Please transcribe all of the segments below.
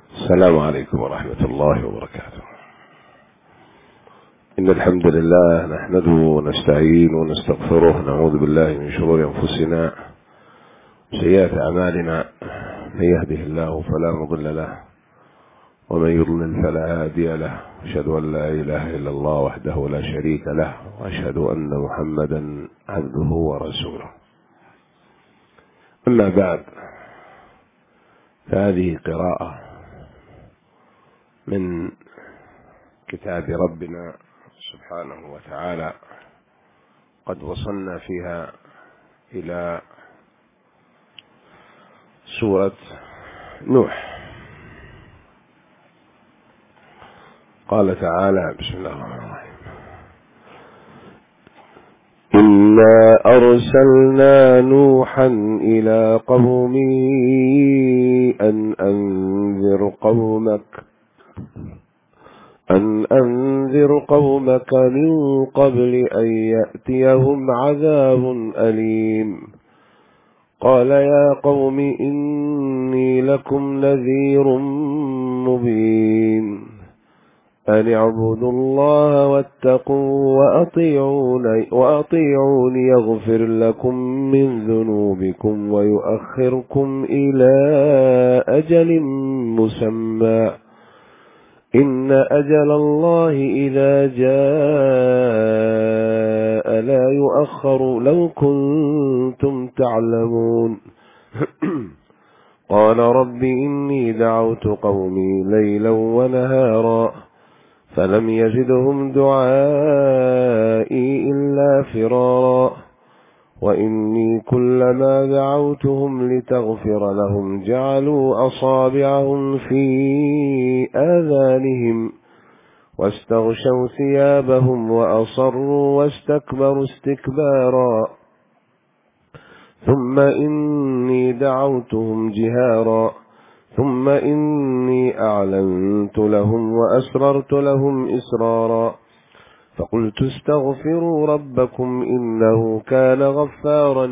السلام عليكم ورحمة الله وبركاته. إن الحمد لله نحمده ونستعين ونستغفره، نعوذ بالله من شرور أنفسنا وسيئات أعمالنا، من يهده الله فلا مضل له ومن يضلل فلا هادي له، أشهد أن لا إله إلا الله وحده لا شريك له، وأشهد أن محمدا عبده ورسوله. أما بعد، فهذه قراءة من كتاب ربنا سبحانه وتعالى، قد وصلنا فيها إلى سورة نوح. قال تعالى: بسم الله الرحمن الرحيم: إنا أرسلنا نوحا إلى قومه أن أنذر قومك من قبل أن يأتيهم عذاب أليم. قال: يا قوم إني لكم نذير مبين، أن اعبدوا الله واتقوا وأطيعوني يغفر لكم من ذنوبكم ويؤخركم إلى أجل مسمى، إن أجل الله إذا جاء لا يؤخر لو كنتم تعلمون. قال: رب إني دعوت قومي ليلا ونهارا فلم يزدهم دعائي إلا فرارا، وإني كلما دعوتهم لتغفر لهم جعلوا أصابعهم في آذانهم واستغشوا ثيابهم وأصروا واستكبروا استكبارا، ثم إني دعوتهم جهارا، ثم إني أعلنت لهم وأسررت لهم إسرارا، فقلت استغفروا ربكم إنه كان غفارا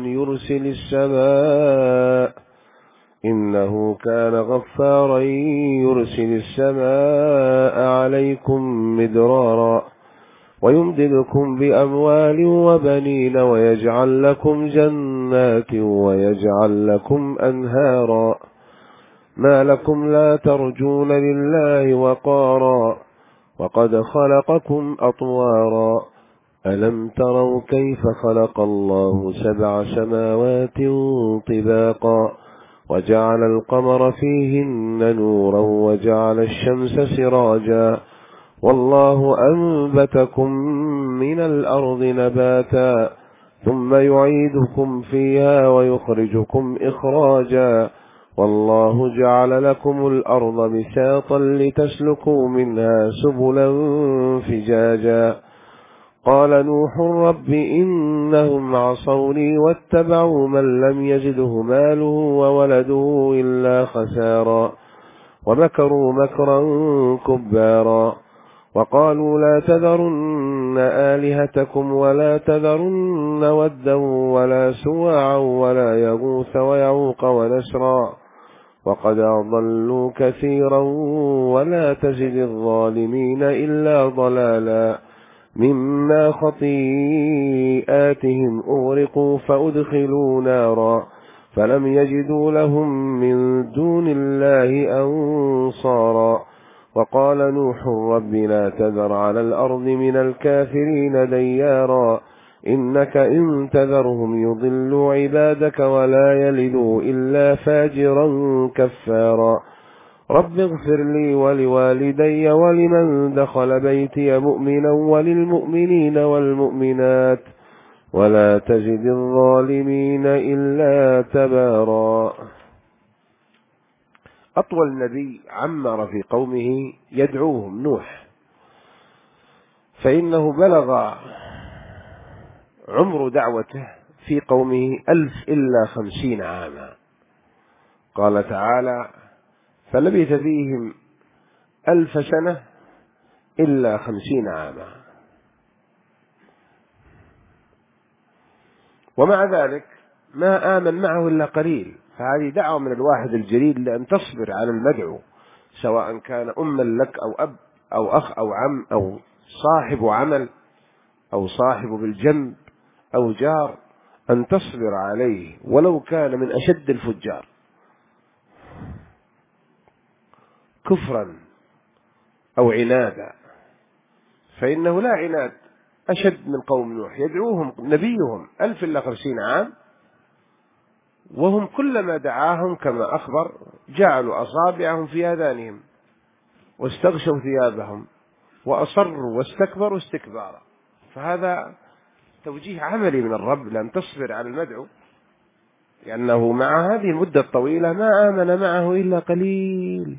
يرسل السماء عليكم مدرارا ويمددكم بأموال وبنين ويجعل لكم جنات ويجعل لكم أنهارا، ما لكم لا ترجون لله وقارا وقد خلقكم أطوارا، ألم تروا كيف خلق الله 7 سماوات طباقا وجعل القمر فيهن نورا وجعل الشمس سراجا، والله أنبتكم من الأرض نباتا ثم يعيدكم فيها ويخرجكم إخراجا، والله جعل لكم الأرض بساطا لتسلكوا منها سبلا فجاجا. قال نوح: رب إنهم عصوني واتبعوا من لم يزده ماله وولده إلا خسارا، ومكروا مكرا كبارا، وقالوا لا تذرن آلهتكم ولا تذرن ودا ولا سواعا ولا يغوث ويعوق ونسرا، وقد أضلوا كثيرا ولا تزد الظالمين إلا ضلالا، مما خطيئاتهم أغرقوا فأدخلوا نارا فلم يجدوا لهم من دون الله أنصارا. وقال نوح: رب لا تذر على الأرض من الكافرين ديارا، إنك إن تذرهم يضلوا عبادك ولا يلدوا إلا فاجرا كفارا. رب اغفر لي ولوالدي ولمن دخل بيتي مؤمنا وللمؤمنين والمؤمنات ولا تزد الظالمين إلا تبارا. أطول نبي عمر في قومه يدعوهم نوح، فإنه بلغ عمر دعوته في قومه 1000 إلا 50 عاما. قال تعالى: فلبث فيهم 1000 سنة إلا 50 عاما. ومع ذلك ما آمن معه إلا قليل، فهذه دعوة من الواحد الجليل لأن تصبر على المدعو سواء كان أما لك أو أب أو أخ أو عم أو صاحب عمل أو صاحب بالجنب أو جار، أن تصبر عليه ولو كان من أشد الفجار كفرا أو عنادا، فإنه لا عناد أشد من قوم نوح، يدعوهم نبيهم 1050 عام وهم كلما دعاهم كما أخبر جعلوا أصابعهم في آذانهم واستغشوا ثيابهم وأصروا واستكبروا استكبارا. فهذا توجيه عملي من الرب لأن تصبر على المدعو، لأنه مع هذه المدة الطويلة ما آمن معه إلا قليل.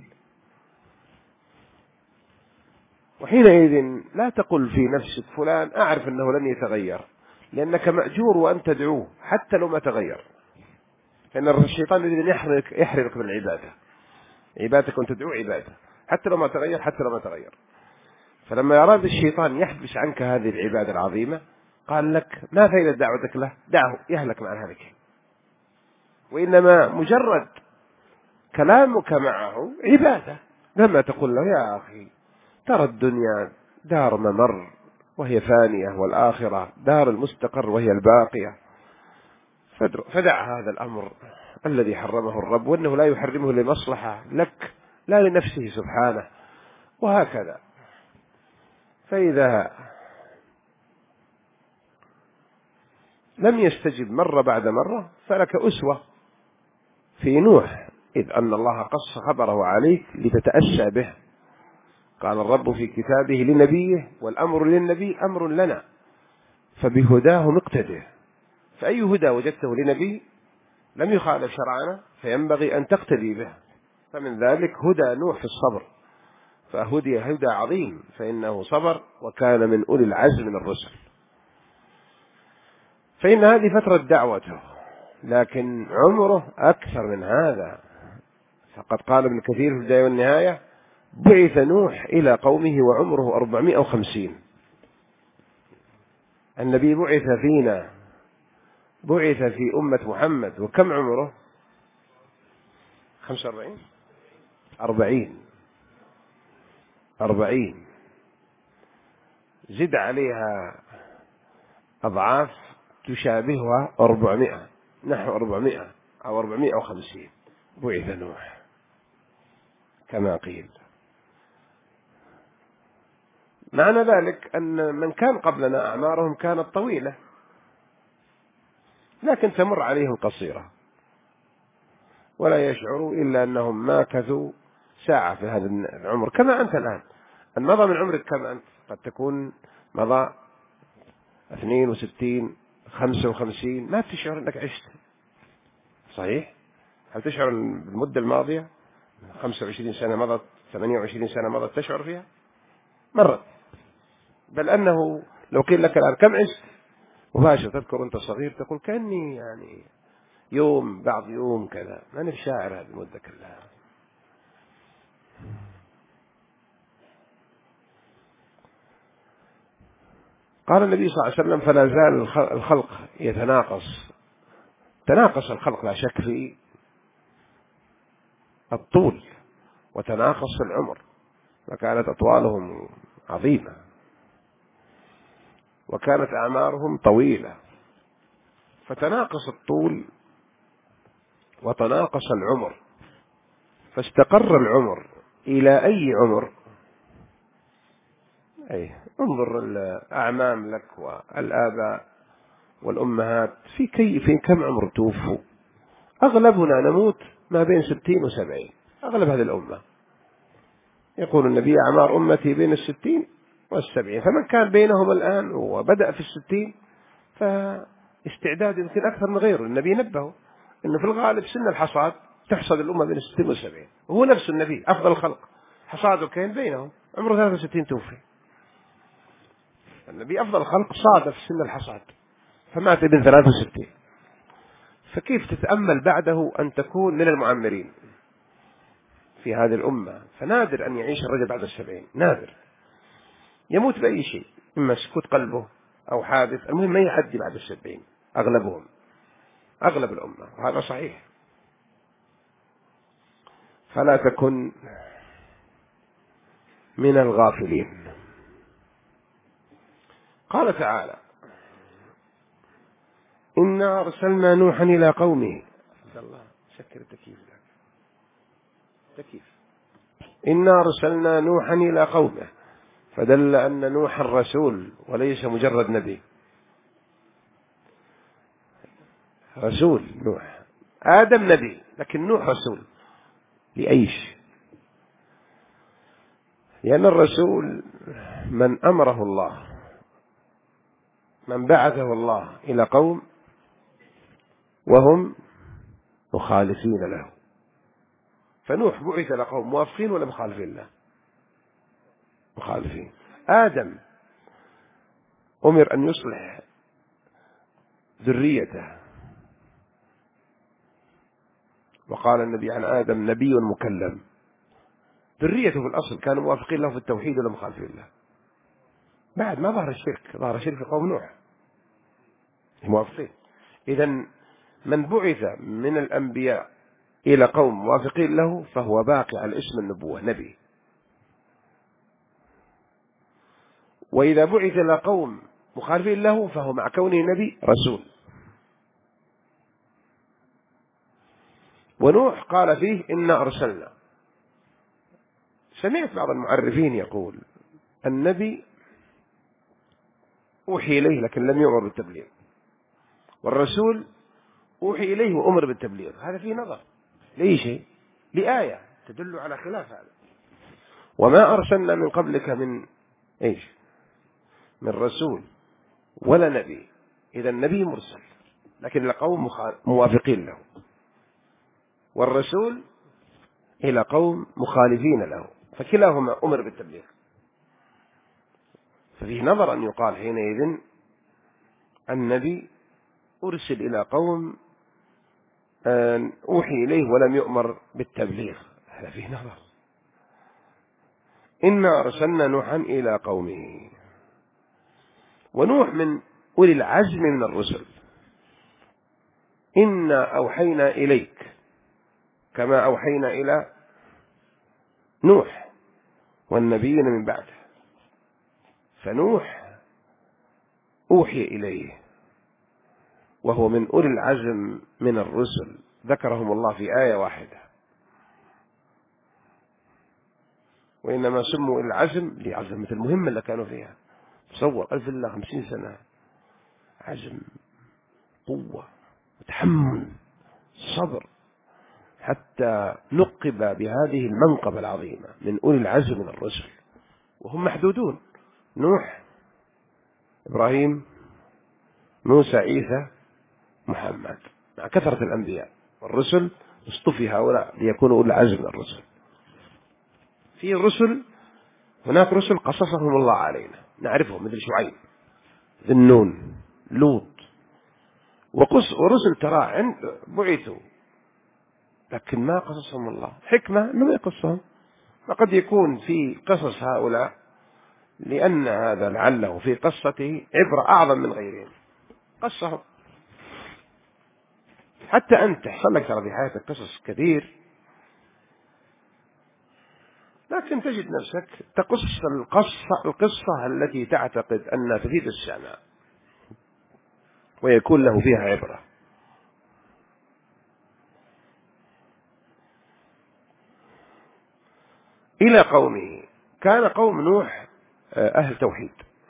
وحينئذ لا تقل في نفسك فلان أعرف أنه لن يتغير، لأنك مأجور وأن تدعوه حتى لو ما تغير، لأن الشيطان يريد أن يحرمك من العبادة، عبادتك وأن تدعو عبادة حتى لو ما تغير، حتى لو ما تغير. فلما أراد الشيطان يحبس عنك هذه العبادة العظيمة قال لك ما فائدة دعوتك له، دعه يهلك مع ذلك، وإنما مجرد كلامك معه عبادة. لما تقول له يا أخي ترى الدنيا دار ممر وهي فانية، والآخرة دار المستقر وهي الباقية، فدع هذا الأمر الذي حرمه الرب، وأنه لا يحرمه لمصلحة لك لا لنفسه سبحانه، وهكذا. فإذا لم يستجب مرة بعد مرة فلك أسوة في نوح، إذ أن الله قص خبره عليك لتتأسى به. قال الرب في كتابه لنبيه والأمر للنبي أمر لنا فبهداه مقتده، فأي هدى وجدته لنبي لم يخالف شرعنا فينبغي أن تقتدي به. فمن ذلك هدى نوح في الصبر، فهدي هدى عظيم، فإنه صبر وكان من أولي العزم من الرسل. فإن هذه فترة دعوته، لكن عمره أكثر من هذا. فقد قال ابن كثير في البداية والنهاية بعث نوح إلى قومه وعمره 450. النبي بعث فينا، بعث في أمة محمد وكم عمره؟ 45 40 زد عليها أضعاف تشابهها 400، نحو 400 أو 450 بعث نوح كما قيل. معنى ذلك أن من كان قبلنا أعمارهم كانت طويلة لكن تمر عليهم قصيرة، ولا يشعروا إلا أنهم ماكثوا ساعة في هذا العمر كما أنت الآن. أن مضى من عمرك كما أنت، قد تكون مضى 62 55 ما تشعر أنك عشت. صحيح؟ هل تشعر بالمدة الماضية 25 سنة مضت، 28 سنة مضت تشعر فيها؟ مرة. بل أنه لو قيل لك الآن كم عشت مباشرة تذكر أنت صغير تقول كأني يعني يوم بعض يوم كذا، ما أنا شاعر هذه المدة كلها. قال النبي صلى الله عليه وسلم فلا زال الخلق يتناقص، تناقص الخلق لا شك في الطول وتناقص العمر، وكانت أطوالهم عظيمة وكانت أعمارهم طويلة، فتناقص الطول وتناقص العمر، فاستقر العمر إلى أي عمر؟ أي انظر الأعمام لك والآباء والأمهات في كم عمر توفوا؟ أغلبنا نموت ما بين 60 و70، أغلب هذه الأمة. يقول النبي أعمار أمتي بين 60 و70، فمن كان بينهم الآن وبدأ في 60 فاستعداد يمكن أكثر من غيره. النبي نبهه إنه في الغالب سن الحصاد تحصد الأمة بين 60 و70، وهو نفس النبي أفضل الخلق حصاده كان بينهم عمره 63 توفي. النبي أفضل الخلق صادف سن الحصاد فمات ابن 63، فكيف تتأمل بعده أن تكون من المعمرين في هذه الأمة؟ فنادر أن يعيش الرجل بعد 70، نادر. يموت بأي شيء، إما سكوت قلبه أو حادث، المهم ما يعدي بعد 70 أغلبهم، أغلب الأمة، وهذا صحيح. فلا تكن من الغافلين. قال تعالى: إنا أرسلنا نوحا إلى قومه. الله سكر التكييف. إنا أرسلنا نوحا إلى قومه، فدل أن نوحا رسول وليس مجرد نبي. رسول نوح، آدم نبي لكن نوح رسول. لأيش؟ لأن الرسول من أمره الله، من بعثه الله إلى قوم وهم مخالفين له. فنوح بعث لقوم موافقين ولا مخالفين له؟ مخالفين. آدم أمر أن يصلح ذريته، وقال النبي عن آدم: نبي مكلم. ذريته في الأصل كانوا موافقين له في التوحيد ولا مخالفين له؟ بعد ما ظهر الشرك، ظهر الشرك في قوم نوح، موافقين. إذن من بعث من الأنبياء إلى قوم موافقين له فهو باقي على اسم النبوة، نبي. وإذا بعث إلى قوم مخالفين له فهو مع كونه نبي رسول. ونوح قال فيه: إنا أرسلنا. سمعت بعض المعرفين يقول: النبي أوحي إليه لكن لم يؤمر بالتبليغ، والرسول أوحي إليه وأمر بالتبليغ. هذا فيه نظر. لأي شيء؟ لآية تدل على خلاف هذا. وما أرسلنا من قبلك من إيش؟ من رسول ولا نبي. إذا النبي مرسل لكن لقوم موافقين له، والرسول إلى قوم مخالفين له، فكلاهما أمر بالتبليغ. ففيه نظر أن يقال حينئذ النبي أرسل إلى قوم أوحي إليه ولم يؤمر بالتبليغ. هذا فيه نظر. إنا أرسلنا نوحا إلى قومه. ونوح من أولي العزم من الرسل. إنا أوحينا إليك كما أوحينا إلى نوح والنبيين من بعده. فنوح أوحي إليه وهو من أولي العزم من الرسل، ذكرهم الله في آية واحدة. وإنما سموا أولي العزم لعزمة المهمة اللي كانوا فيها. تصور 1050 سنة عزم، قوة، تحمل، صبر، حتى نقب بهذه المنقبة العظيمة من أولي العزم من الرسل، وهم محدودون: نوح، إبراهيم، موسى، عيسى، محمد. مع كثرة الأنبياء والرسل اصطفي هؤلاء ليكونوا أولي العزم من الرسل. في رسل، هناك رسل قصصهم الله علينا نعرفهم، مثل شعيب، ذي النون، لوط، ورسل ترى بعثوا لكن ما قصصهم الله. حكمة أنه يقصهم، فقد يكون في قصص هؤلاء لأن هذا لعله في قصته عبرة أعظم من غيرهم، قصهم. حتى أنت تحصل لك ترى في حياتك قصص كثير، لكن تجد نفسك تقص القصة التي تعتقد أنها تفيد السمع ويكون له فيها عبرة. إلى قومه. كان قوم نوح أهل توحيد.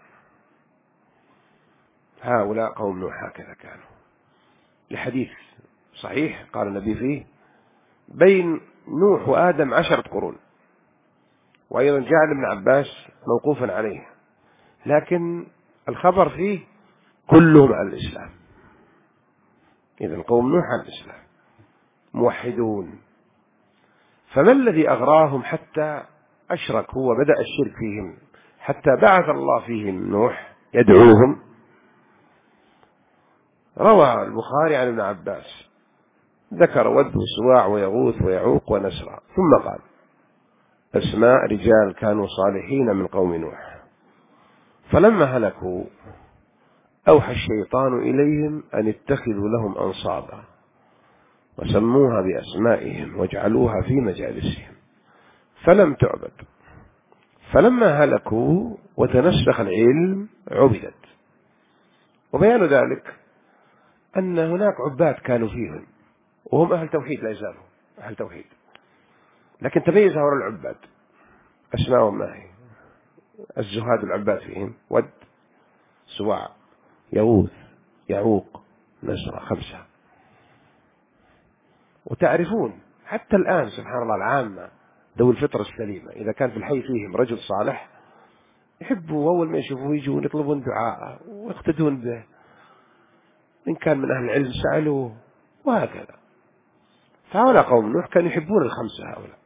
هؤلاء قوم نوح هكذا كانوا، لحديث صحيح قال النبي فيه: بين نوح وآدم 10 قرون. وأيضا جاء ابن عباس موقوفا عليه، لكن الخبر فيه كلهم على الإسلام. إذن قوم نوح على الإسلام موحدون. فما الذي أغراهم حتى أشركوا وبدأ الشرك فيهم حتى بعث الله فيهم نوح يدعوهم؟ روى البخاري عن ابن عباس ذكر ود وسواع ويغوث ويعوق ونسرا، ثم قال: أسماء رجال كانوا صالحين من قوم نوح، فلما هلكوا أوحى الشيطان إليهم أن اتخذوا لهم أنصابا وسموها بأسمائهم واجعلوها في مجالسهم، فلم تعبد، فلما هلكوا وتنسخ العلم عبدت. وبيان ذلك أن هناك عباد كانوا فيهم وهم أهل توحيد، لا يزالوا أهل توحيد، لكن تميز هؤلاء العباد أسماءهم ما هي؟ الزهاد العباد فيهم: ود، سواع، يغوث، يعوق، نسرة، 5. وتعرفون حتى الآن سبحان الله العامة ذوي الفطرة السليمة إذا كان في الحي فيهم رجل صالح يحبوا أول ما يشوفوا يجون يطلبون دعاء ويقتدون به، إن كان من أهل العلم سألوه وهكذا. فهؤلاء قوم نوح كانوا يحبون ال5 هؤلاء،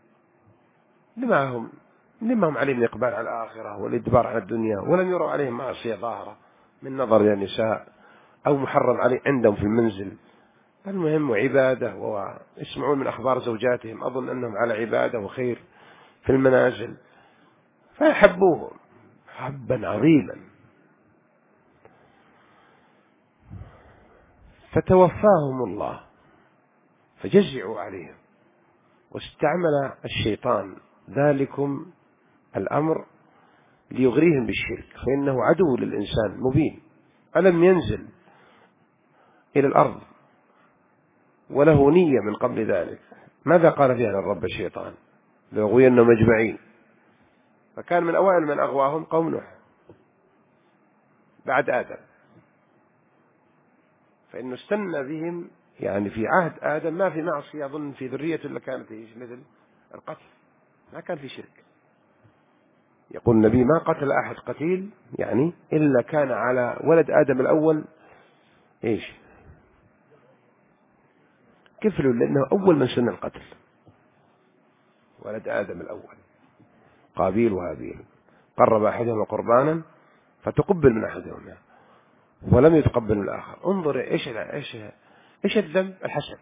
لما هم عليهم الإقبال على الآخرة والإدبار على الدنيا، ولم يروا عليهم معصية ظاهرة من نظر إلى النساء أو محرم عليه عندهم في المنزل. المهم عبادة، ويسمعون من أخبار زوجاتهم أظن أنهم على عبادة وخير في المنازل، فيحبوهم حبا عظيما. فتوفاهم الله فجزعوا عليهم، واستعمل الشيطان ذلكم الأمر ليغريهم بالشرك، فإنه عدو للإنسان مبين. ألم ينزل إلى الأرض وله نية من قبل ذلك؟ ماذا قال فيها للرب الشيطان؟ ليغوينهم أجمعين. فكان من أوائل من أغواهم قوم نوح بعد آدم، فإنه استنى بهم يعني في عهد آدم ما في معصية، أظن في ذريته اللي كانت مثل القتل، ما كان في شرك. يقول النبي: ما قتل أحد قتيل يعني إلا كان على ولد آدم الأول كفل، لأنه أول من سن القتل ولد آدم الأول قابيل وهابيل. قرب أحدهما قربانا فتقبل من أحدهما ولم يتقبل من الآخر. انظر إيش الذنب؟ الحسد.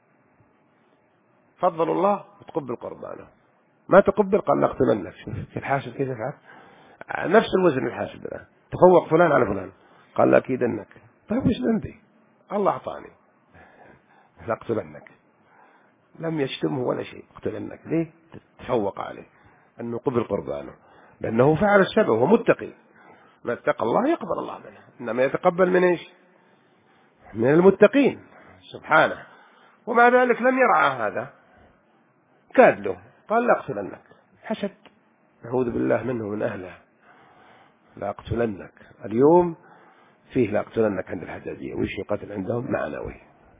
فضل الله وتقبل قربانه، ما تقبل قال لأقتلنك. شوف الحاسد كيف يفعل، نفس الوزن الحاسد الآن. تفوق فلان على فلان قال لأكيدنك. طيب إيش ذنبي؟ الله أعطاني، لأقتلنك. لم يشتمه ولا شيء، اقتلنك. ليه؟ تفوق عليه أنه قبل قربانه، لأنه فعل السبب ومتقي. ما اتقى الله يقبل الله منه، إنما يتقبل من إيش؟ من المتقين سبحانه. ومع ذلك لم يرعى هذا، كاد له قال لأقتلنك. حسد، نعوذ بالله منه من أهله. لأقتلنك اليوم فيه لأقتلنك عند الحجاجية، وش يقتل عندهم؟ معنوي،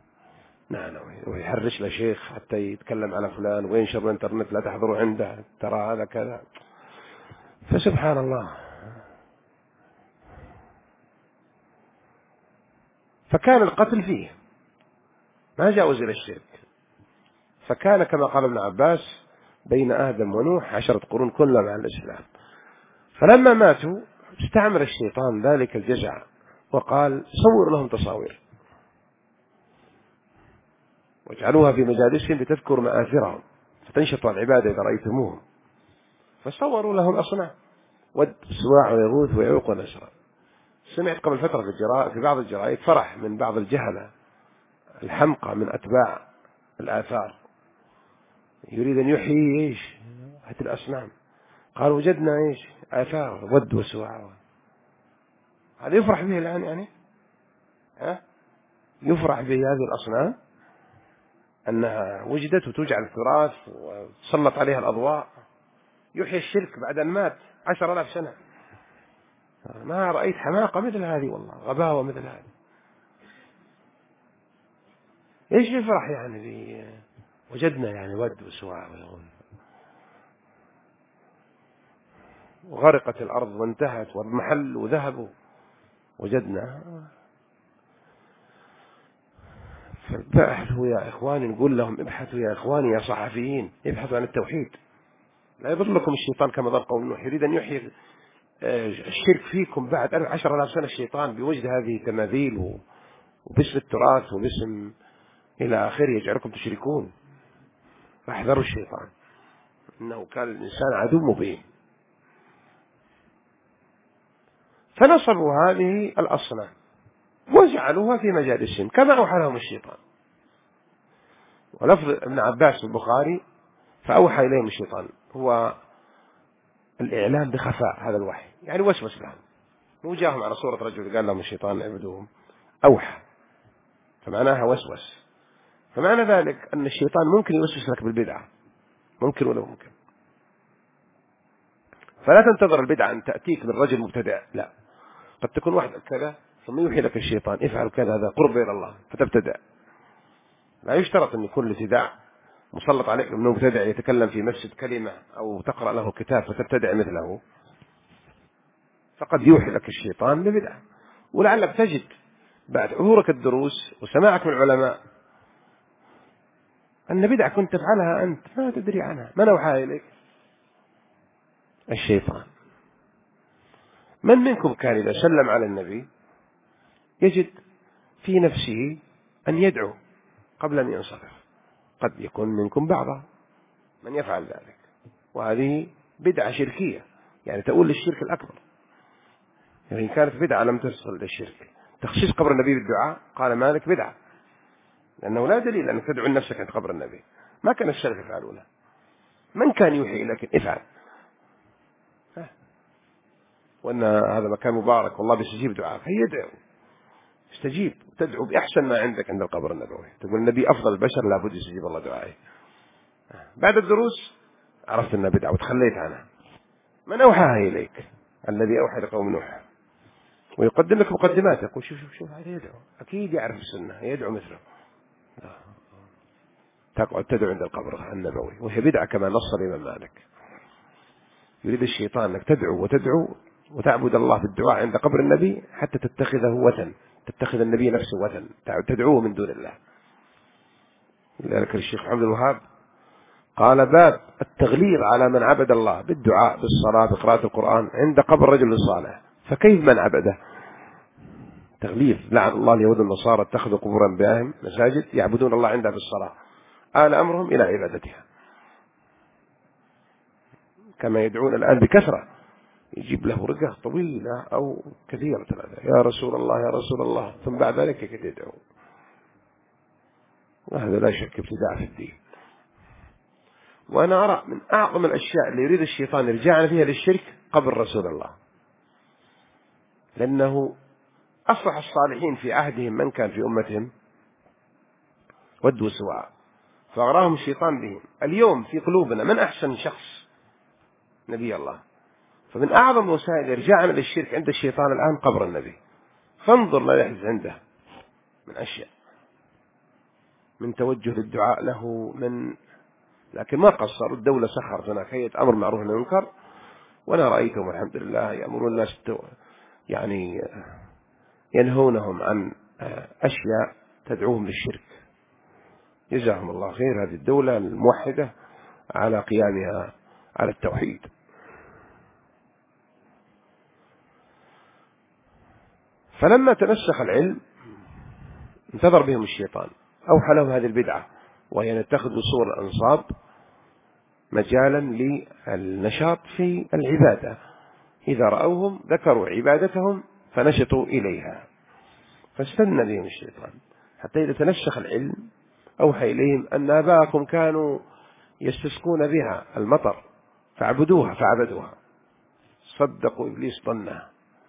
ويحرش له شيخ حتى يتكلم على فلان وينشر الانترنت لا تحضروا عنده، ترى هذا كذا. فسبحان الله. فكان القتل فيه ما جاوز إلى الشرك. فكان كما قال ابن عباس بين آدم ونوح 10 قرون كلها مع الإسلام. فلما ماتوا استعمل الشيطان ذلك الجزع وقال: صور لهم تصاوير واجعلوها في مجالسهم لتذكروا مآثرهم فتنشطوا العبادة إذا رأيتموهم. فصوروا لهم أصنام: ود، سواع، ويغوث، ويعوق، ونسرا. سمعت قبل فترة في بعض الجرائد فرح من بعض الجهلة الحمقى من أتباع الآثار يريد أن يحيي هذه الأصنام. قال: وجدنا آثار ود وسواع. هذا يفرح به الآن يعني يفرح به هذه الأصنام أنها وجدت وتجعل التراث وتسلط عليها الأضواء. يحيي الشرك بعد أن مات 10,000 سنة. ما رأيت حماقة مثل هذه، والله غباوة مثل هذه. إيش يفرح يعني وجدنا يعني ود وسواع وغرقت الأرض وانتهت والمحل وذهبوا، وجدنا. فابحثوا يا إخواني، نقول لهم ابحثوا يا إخواني يا صحفيين، ابحثوا عن التوحيد. لا يضلكم الشيطان كما ضل قوم نوح. يريد أن يحيي الشرك فيكم بعد 10,000 سنة. الشيطان بوجد هذه تماثيل وباسم التراث وباسم إلى آخره يجعلكم تشركون. فاحذروا الشيطان، إنه كان الإنسان عدو مبين. فنصبوا هذه الأصنام وجعلوها في مجالسهم كما أوحى لهم الشيطان. ولفظ ابن عباس في البخاري: فأوحى إليهم الشيطان، هو الإعلام بخفاء هذا الوحي، يعني وسوس لهم، مو جاهم على صورة رجل قال لهم الشيطان اعبدوهم، أوحى، فمعناها وسوس. فمعنى ذلك أن الشيطان ممكن يوسوس لك بالبدعة، ممكن ولا ممكن. فلا تنتظر البدعة أن تأتيك من رجل مبتدع، لا، قد تكون واحد كذا ثم يوحي لك الشيطان افعل كذا، هذا قرب إلى الله فتبتدع. لا يشترط أن يكون الابتداع مسلط عليك من مبتدع يتكلم في مسجد كلمة أو تقرأ له كتاب فتبتدع مثله، فقد يوحي لك الشيطان ببدعة. ولعلك تجد بعد حضورك الدروس وسماعك من العلماء أن بدعة كنت تفعلها أنت ما تدري عنها، من أوحى إليك؟ الشيطان. من منكم كان إذا سلم على النبي يجد في نفسه أن يدعو قبل أن ينصرف؟ قد يكون منكم بعضا من يفعل ذلك، وهذه بدعة شركية، يعني تؤول للشرك الأكبر. يعني كانت بدعة لم تصل للشرك. تخصيص قبر النبي بالدعاء قال مالك بدعة، لأنه لا دليل أنك تدعو نفسك عند قبر النبي، ما كان السلف يفعلونه. من كان يوحي لك افعل، وأن هذا مكان مبارك والله بيستجيب دعاء، فيدعو، استجيب، تدعو بأحسن ما عندك عند القبر النبوي، تقول النبي أفضل البشر لابد يستجيب الله دعائي. بعد الدروس عرفت أنها بدعة وتخليت عنها. من أوحاها إليك؟ الذي أوحى لقوم نوح، ويقدم لك مقدمات، يقول شوف هذا يدعو، أكيد يعرف السنة، يدعو مثله. تقعد تدعو عند القبر النبوي، وهي بدعة كما نص الإمام مالك. يريد الشيطان أنك تدعو وتعبد الله بالدعاء عند قبر النبي حتى تتخذه وثن، تتخذ النبي نفسه وثن، تدعوه من دون الله. لذلك الشيخ عبد الوهاب قال باب التغليظ على من عبد الله بالدعاء بالصلاة بقراءة القرآن عند قبر رجل صالح، فكيف من عبده؟ تغليظ، لعن الله اليهود والنصارى اتخذوا قبور أنبيائهم مساجد يعبدون الله عندها بالصلاة، آل أمرهم إلى عبادتها، كما يدعون الآن بكثرة، يجيب له رقة طويلة أو كثيرة يا رسول الله يا رسول الله، ثم بعد ذلك يدعو. وهذا لا شك ابتداع في الدين. وأنا أرى من أعظم الأشياء اللي يريد الشيطان يرجعنا فيها للشرك قبر رسول الله، لأنه أصلح الصالحين في عهدهم من كان في أمتهم ودوا سواء، فأغراهم الشيطان بهم. اليوم في قلوبنا من أحسن شخص؟ نبي الله. فمن أعظم وسائل إرجاعنا للشرك عند الشيطان الآن قبر النبي. فانظر ما يحدث عنده من أشياء، من توجه للدعاء له، لكن ما قصروا، الدولة سخرت هناك هيئة أمر معروف ونهي عن المنكر، وأنا رأيتهم الحمد لله يأمرون الناس يعني ينهونهم عن أشياء تدعوهم للشرك. جزاهم الله خير هذه الدولة الموحدة على قيامها على التوحيد. فلما تنسخ العلم انتظر بهم الشيطان، أوحى لهم هذه البدعة، وهي أن يتخذوا صور الأنصاب مجالا للنشاط في العبادة، إذا رأوهم ذكروا عبادتهم فنشطوا إليها، فاستنى بهم الشيطان حتى إذا تنسخ العلم أوحى إليهم أن آباءكم كانوا يستسقون بها المطر فعبدوها فعبدوها، صدقوا إبليس ظنها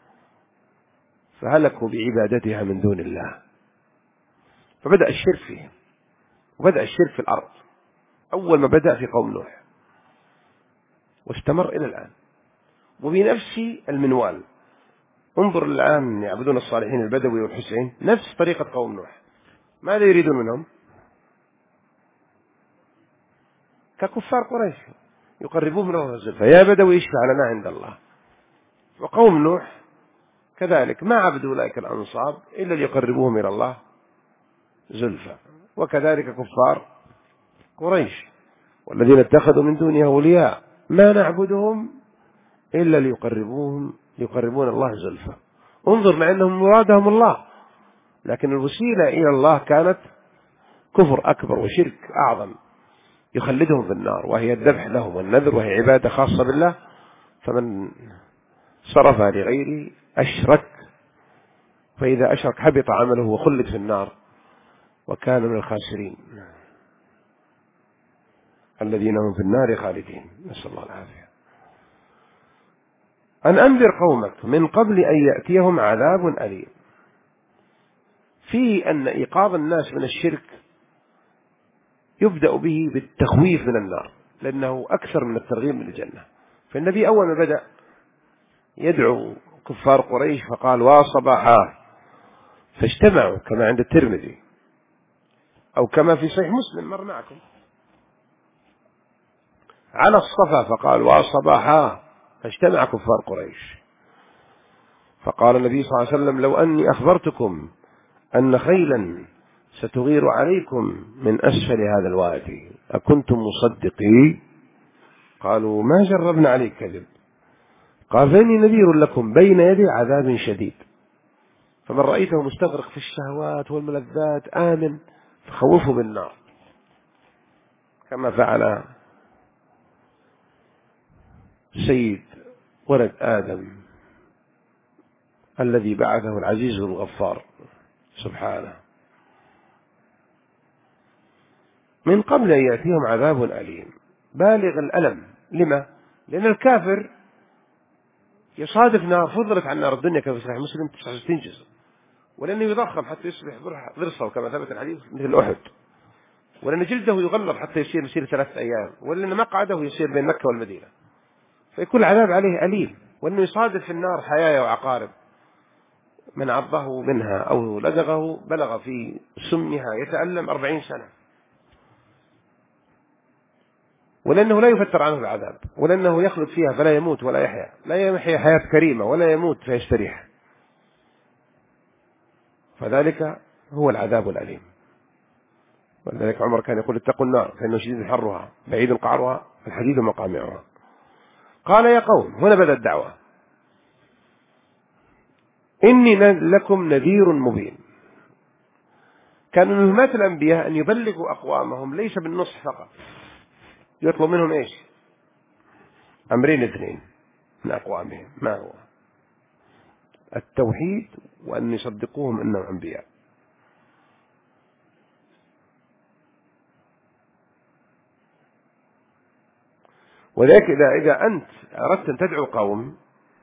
فهلكوا بعبادتها من دون الله. فبدأ الشرك فيهم، وبدأ الشرك في الأرض أول ما بدأ في قوم نوح، واستمر إلى الآن، وبنفس المنوال. انظر الآن يعبدون الصالحين البدوي والحسين نفس طريقة قوم نوح. ماذا يريدون منهم؟ ككفار قريش يقربون منه الزلفى، يا بدوي اشفع لنا عند الله. وقوم نوح كذلك ما عبدوا أولئك الأنصاب إلا ليقربوهم إلى الله زلفى. وكذلك كفار قريش والذين اتخذوا من دونه أولياء ما نعبدهم إلا ليقربون الله زلفى. انظر، مع أنهم مرادهم الله، لكن الوسيلة إلى الله كانت كفر أكبر وشرك أعظم يخلدهم في النار، وهي الذبح لهم والنذر، وهي عبادة خاصة بالله. فمن صرفها لغيره أشرك، فإذا أشرك حبط عمله وخلد في النار وكان من الخاسرين الذين هم في النار خالدين، نسأل الله العافية. أن أنذر قومك من قبل أن يأتيهم عذاب أليم. في أن إيقاظ الناس من الشرك يبدأ به بالتخويف من النار، لأنه أكثر من الترغيب من الجنة. فالنبي أول ما بدأ يدعو كفار قريش فقال وصباحا، فاجتمعوا كما عند الترمذي أو كما في صحيح مسلم مر معكم على الصفا، فقال وصباحا، فاجتمع كفار قريش. فقال النبي صلى الله عليه وسلم لو أني أخبرتكم أن خيلا ستغير عليكم من أسفل هذا الوادي أكنتم مصدقي؟ قالوا ما جربنا عليك كذب. قال فإني نذير لكم بين يدي عذاب شديد، فمن رأيته مستغرق في الشهوات والملذات آمن فخوفه بالنار، كما فعل سيد ولد آدم الذي بعثه العزيز الغفار سبحانه. من قبل أن يأتيهم عذاب أليم بالغ الألم. لما؟ لأن الكافر يصادف نار فضلت عن نار الدنيا كما في صحيح مسلم 69 جزء، ولأنه يضخم حتى يصبح ضرسه كما ثبت الحديث مثل أحد، ولأن جلده يغلظ حتى يصير 3 أيام، ولأن مقعده يصير بين مكة والمدينة، فيكون العذاب عليه أليم. وأنه يصادف في النار حياة وعقارب، من عضه منها أو لدغه بلغ في سمها يتألم 40 سنة، ولأنه لا يفتر عنه العذاب، ولأنه يخلد فيها فلا يموت ولا يحيا، لا يحيا حياة كريمة ولا يموت فيستريح. فذلك هو العذاب الأليم. ولذلك عمر كان يقول اتقوا النار فإنه شديد حرها بعيد قعرها الحديد مقامعها. قال يا قوم، هنا بدأ الدعوة، إني لكم نذير مبين. كان من مهمات الأنبياء أن يبلغوا أقوامهم ليس بالنصح فقط، يطلب منهم إيش؟ أمرين 2 من أقوامهم. ما هو؟ التوحيد، وأن يصدقوهم أنهم أنبياء. وذلك إذا أنت أردت أن تدعو قوم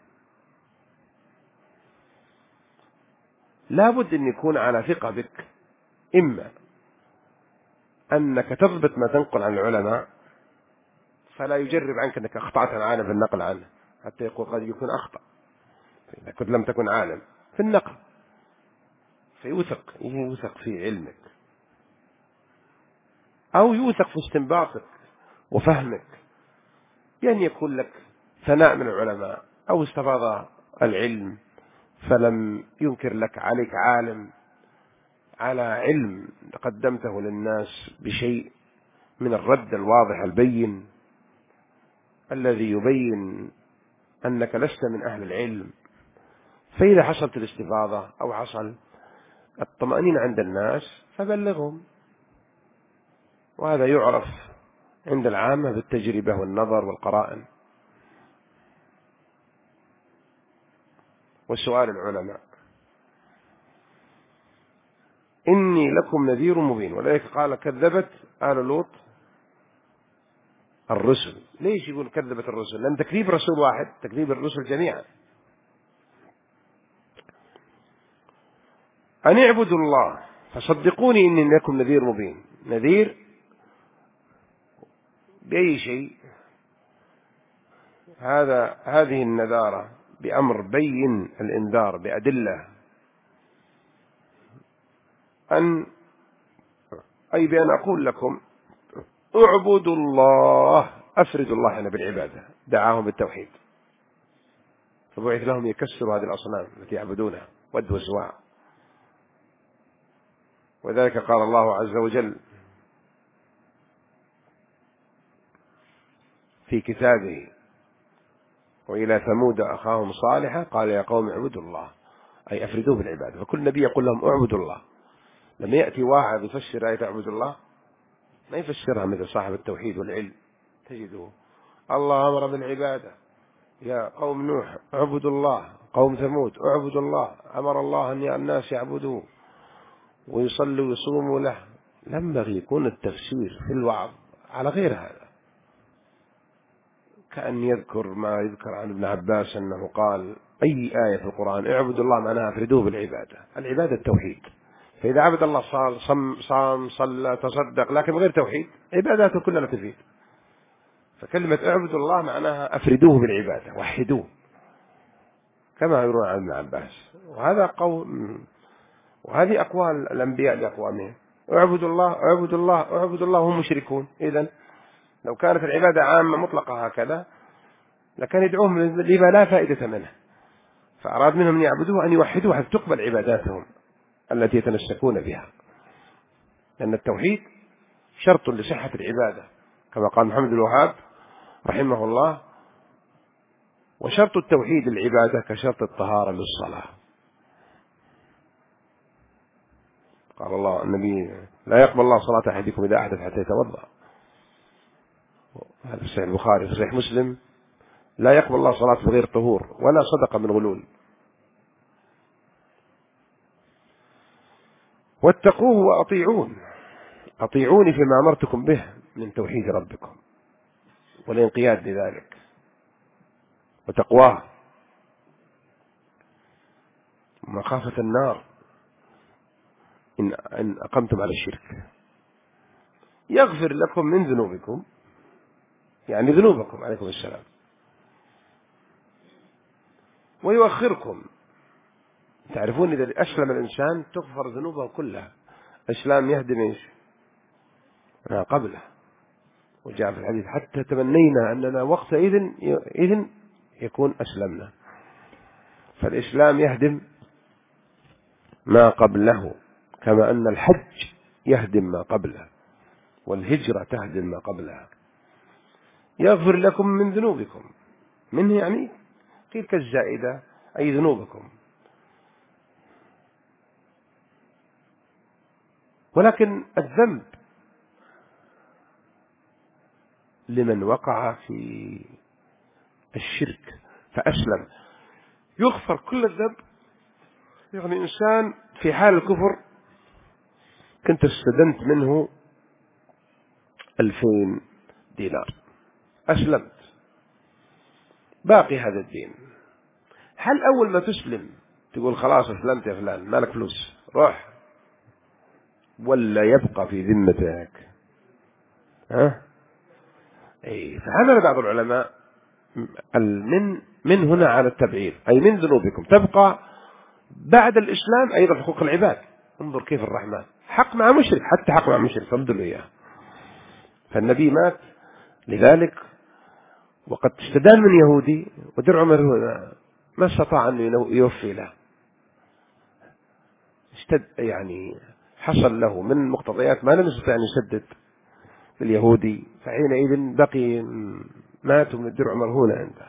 لابد أن يكون على ثقة بك، إما أنك تضبط ما تنقل عن العلماء فلا يجرب عنك أنك أخطأت عن عالم في النقل عنه، حتى يقول قد يكون أخطأ إذا كنت لم تكن عالم في النقل، فيوثق في علمك أو يوثق في استنباطك وفهمك، بأن يكون لك ثناء من العلماء أو استفاض العلم فلم ينكر لك عليك عالم على علم قدمته للناس بشيء من الرد الواضح البين الذي يبين أنك لست من أهل العلم. فإذا حصلت الاستفاضة أو حصل الطمأنينة عند الناس فبلغهم، وهذا يعرف عند العامة بالتجربة والنظر والقرائن وسؤال العلماء. إني لكم نذير مبين. ولذلك قال كذبت آل لوط الرسل. ليش يقول كذبت الرسل؟ لأن تكذيب رسول واحد تكذيب الرسل جميعا. أن اعبدوا الله فصدقوني إني لكم نذير مبين. نذير بأي شيء؟ هذه النذارة بأمر بين الإنذار بأدلة، أي بأن أقول لكم اعبدوا الله، أفردوا الله هنا بالعبادة. دعاهم بالتوحيد فبعث لهم يكسروا هذه الأصنام التي يعبدونها ود وسواع. وذلك قال الله عز وجل في كتابه وإلى ثمود أخاهم صالحا قال يا قوم اعبدوا الله، أي أفردوه بالعبادة. فكل نبي يقول لهم اعبدوا الله. لما يأتي واحد يفسر آية اعبدوا الله ما يفسرها مثل صاحب التوحيد والعلم، تجده الله أمر بالعبادة، يا قوم نوح اعبدوا الله، قوم ثمود اعبدوا الله، أمر الله أن الناس يعبدوه ويصلوا ويصوموا له. ينبغي يكون التفسير في الوعظ على غير هذا. كأن يذكر ما يذكر عن ابن عباس أنه قال أي آية في القرآن اعبدوا الله معناها افردوه بالعبادة. العبادة التوحيد. فإذا عبد الله صام صلى تصدق لكن غير توحيد عباداته كلها لا تفيد. فكلمة اعبدوا الله معناها افردوه بالعبادة وحدوه كما يروى عن ابن عباس. وهذا قول، وهذه أقوال الأنبياء لأقوامهم: اعبدوا الله اعبدوا الله اعبدوا الله وهم مشركون. إذن لو كانت العبادة عامة مطلقة هكذا لكان يدعوهم لما لا فائدة منه، فأراد منهم أن يعبدوه أن يوحدوه حتى تقبل عباداتهم التي يتمسكون بها، لأن التوحيد شرط لصحة العبادة كما قال محمد بن الوهاب رحمه الله: وشرط التوحيد العبادة كشرط الطهارة للصلاة. قال الله النبي: لا يقبل الله صلاة أحدكم إذا أحدث حتى يتوضأ. هذا في صحيح البخاري. في صحيح مسلم: لا يقبل الله صلاة بغير طهور ولا صدقة من غلول. واتقوه وأطيعون، أطيعوني فيما أمرتكم به من توحيد ربكم والانقياد لذلك وتقواه ومخافة النار إن أقمتم على الشرك. يغفر لكم من ذنوبكم، يعني ذنوبكم عليكم السلام، ويؤخركم. تعرفون إذا أسلم الإنسان تغفر ذنوبه كلها. الإسلام يهدم إيش ما قبله. وجاء في الحديث: حتى تمنينا أننا وقت إذن يكون أسلمنا. فالإسلام يهدم ما قبله، كما أن الحج يهدم ما قبله والهجرة تهدم ما قبلها. يغفر لكم من ذنوبكم، منه يعني تلك الزائدة أي ذنوبكم. ولكن الذنب لمن وقع في الشرك فأسلم يغفر كل الذنب. يعني إنسان في حال الكفر كنت استدنت منه 2000 دينار، أسلمت، باقي هذا الدين، هل أول ما تسلم تقول خلاص أسلمت يا فلان مالك فلوس روح، ولا يبقى في ذمتك؟ فحمل بعض العلماء من هنا على التبعير، أي من ذنوبكم تبقى بعد الإسلام أيضا حقوق العباد. انظر كيف الرحمن حق مع مشرك، حتى حق مع مشرك فامدل إياه. فالنبي مات لذلك وقد استدان من يهودي ودرع ما استطاع أن يوفي له، يعني حصل له من مقتضيات ما لم يستطع أن يسدد اليهودي، فحينئذ بقي مات من الدرع مرهونة عنده.